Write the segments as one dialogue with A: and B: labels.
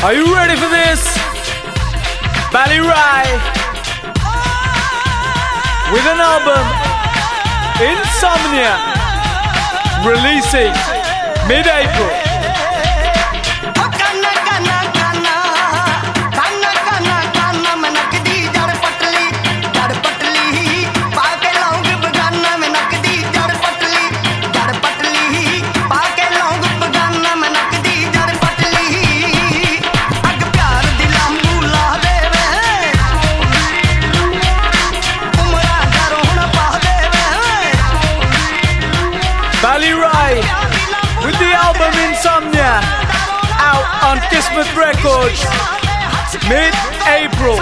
A: Are you ready for this? Bally Rai with an album, Insomnia, releasing mid-April. Bally Rai with the album Insomnia, out on Kismet Records, mid-April.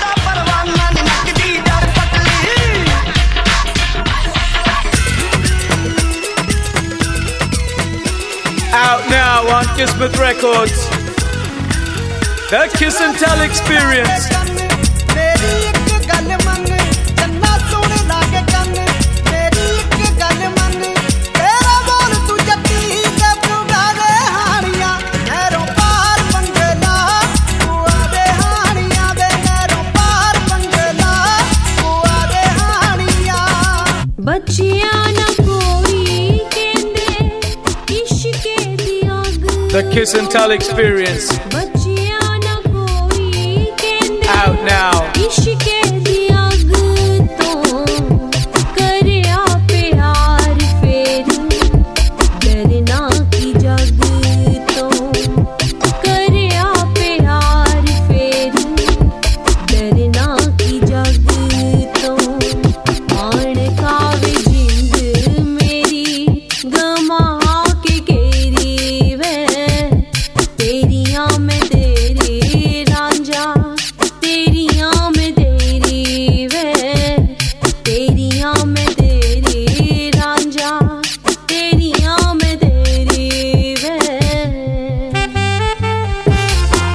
A: Out now on Kismet Records, the Kiss and Tell Experience. The Kiss and Tell Experience, out now.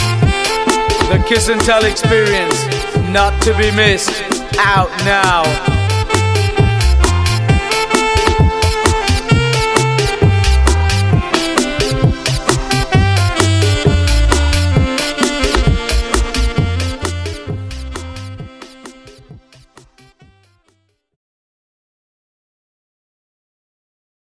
A: The Kiss and Tell Experience, not to be missed, out now.